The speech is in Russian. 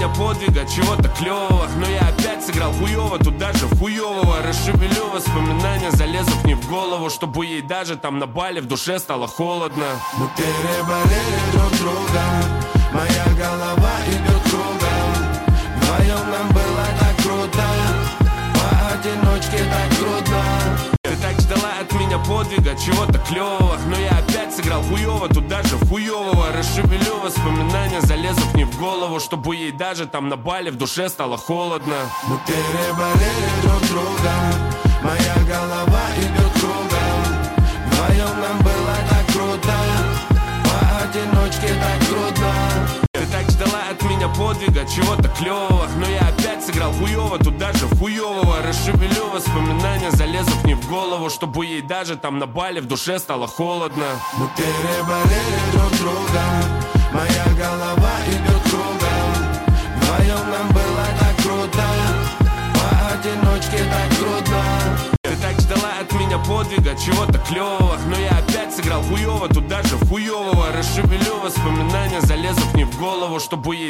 меня подвига, чего-то клёвого. Но я опять сыграл хуёво, тут даже в хуёвого. Расшевелю воспоминания, залезу к ней в голову, чтобы ей даже там на Бали в душе стало холодно. Мы переболели друг другом, моя голова идет кругом. Вдвоем нам было так круто, поодиночке так трудно. Ты так ждала от меня подвига, чего-то клёвого. Но я опять сыграл хуёво, тут даже в хуёвого. Расшевелю воспоминания, залезу к ней в голову, чтобы ей даже там на Бали в душе стало холодно. Мы переболели друг другом, моя голова идет кругом. Вдвоем нам было так круто, поодиночке так трудно. Ты так ждала от меня подвига, чего-то клёвого. Но я опять сыграл хуёво, тут даже в хуёвого. Расшевелю воспоминания, залезу к ней в голову, чтобы ей даже там на Бали в душе стало холодно. Мы переболели друг другом, моя голова идет кругом. Вдвоем нам было так круто, поодиночке так трудно. Ты так ждала от меня подвига, чего-то клёвого. Но я опять сыграл хуёво, тут даже в хуёвого. Расшевелю воспоминания, залезу к ней в голову, чтобы ей